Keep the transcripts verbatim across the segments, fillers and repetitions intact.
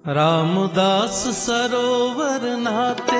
रामदास सरोवर नहाते,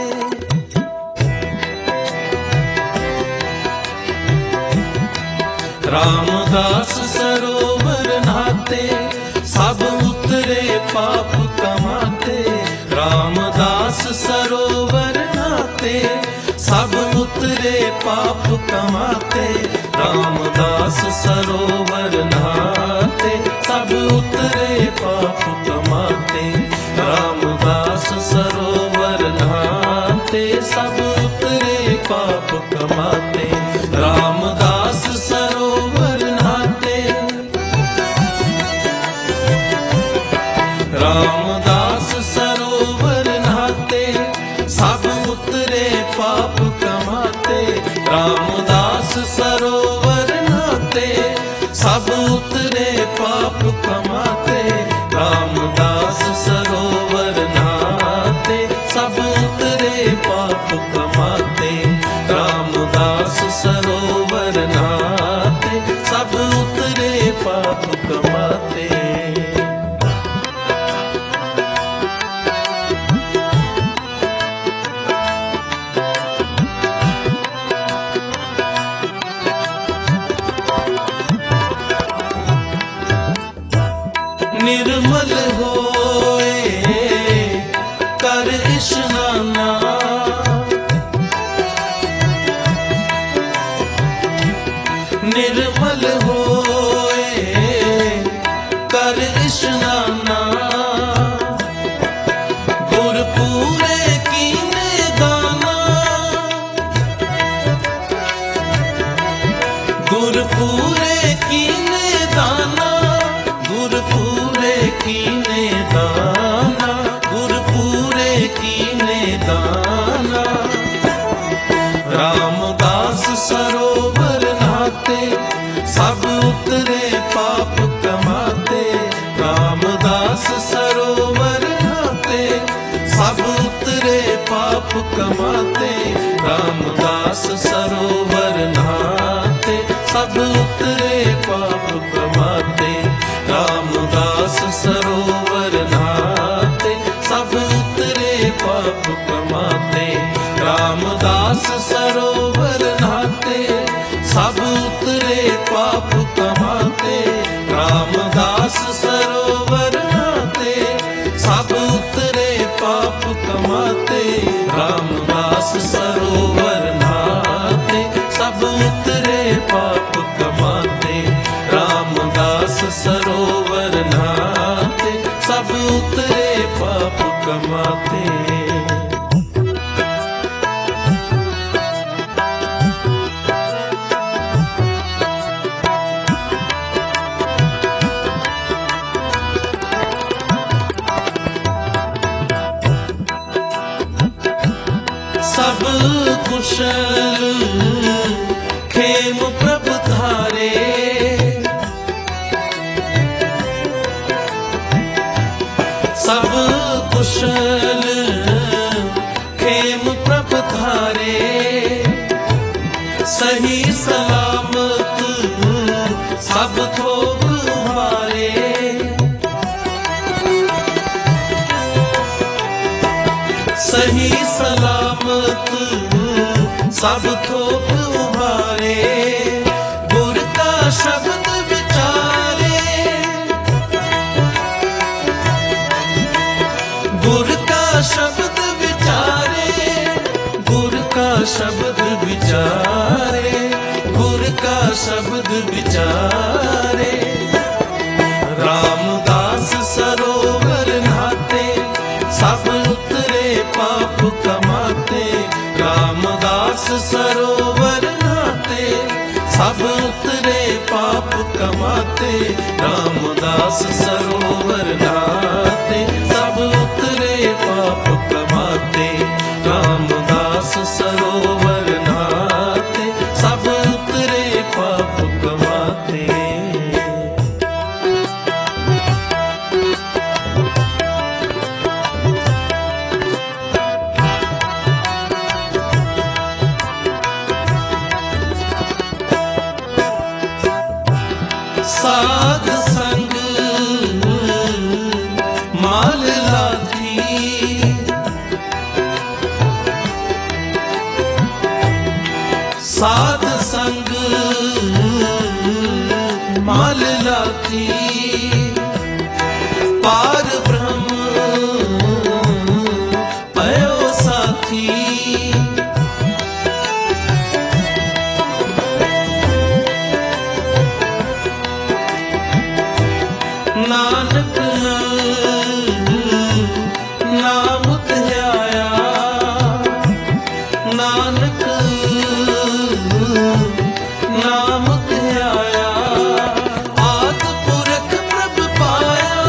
रामदास सरोवर नहाते, सब उतरे पाप कमाते। रामदास सरोवर नहाते, सब उतरे पाप कमाते। रामदास सरोवर नहाते, सब उतरे पाप कमाते। रामदास सरोवर नहाते, सब उतरे पाप कमाते। रामदास सरोवर नहाते, रामदास सरोवर नहाते, सब उतरे पाप कमाते। रामदास सरोवर नहाते, सब उतरे पाप कमाते। रामदास सरोवर नहाते, सब उतरे पाप कमाते। रामदास सरोवर नहाते, सब उतरे पाप कमाते। निर्मल होए कर इशनाना, निर्मल होए कर इशनाना। गुरपूरे कीने दाना, गुरपूरे कीने दाना। गुरपूरे कीने दाना, गुरपूरे कीने दाना। रामदास सरोवर नहाते, सब उतरे पाप कमाते। रामदास सरोवर नहाते, सब उतरे पाप कमाते। रामदास सरोवर नहाते, सब उतरे पाप कमाते। रामदास सरोवर नहाते, सब उतरे पाप कमाते। रामदास सरोवर नहाते, सब उतरे पाप कमाते। रामदास सरोवर नहाते, सब उतरे पाप कमाते। रामदास सरोवर नहाते, सब उतरे पाप कमाते। रामदास सरोवर नहाते, सब उतरे पाप कमाते। सब कुशल खेम प्रभ धारे, सब कुशल खेम प्रभ धारे। सही सलामत सब थोक उभारे। सही सलामत सब थोक उभारे। गुर का शब्द विचारे, गुर का शब्द विचारे। गुर का शब्द विचारे, गुर का शब्द विचारे। रामदास सरोवर नहाते, सब उतरे पाप कमाते। रामदास सरोवर नहाते, सब उतरे पाप कमाते। रामदास सरोवर नहाते, सब उतरे पाप कमाते। रामदास सरोवर नहाते, सब उतरे पाप कमाते। साध संग माल लागे, साध संग माल लाखी, पार ब्रह्म पयो साथी। नानक नाम ध्याया, नानक नाम ध्याया, आद पुरख प्रभ पाया,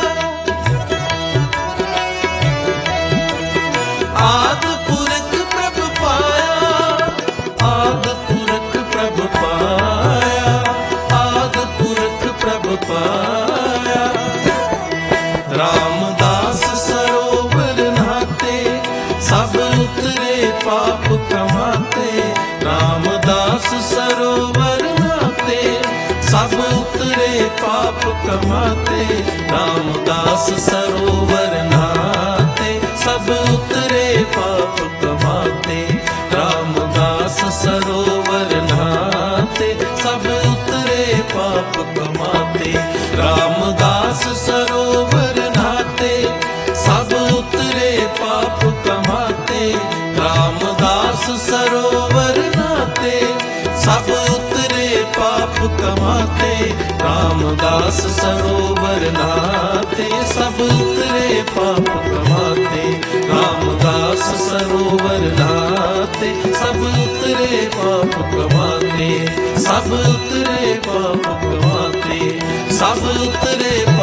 आद पुरख प्रभ पाया, आद पुरख प्रभ पाया, आद पुरख प्रभ पाया। रामदास सरोवर नहाते, सब उतरे पाप कमाते। रामदास सरोवर नहाते, सब उतरे पाप कमाते। रामदास सरोवर नहाते, सब उतरे पाप कमाते। रामदास सरोवर नहाते, सब उतरे पाप कमाते। रामदास सरोवर नहाते, सब उतरे पाप कमाते। रामदास सरोवर नहाते, सब उतरे पाप कमाते। रामदास सरोवर नहाते, सब उतरे पाप कमाते। रामदास सरोवर नहाते, सब उतरे पाप कमाते। सब उतरे पाप कमाते, सब उतरे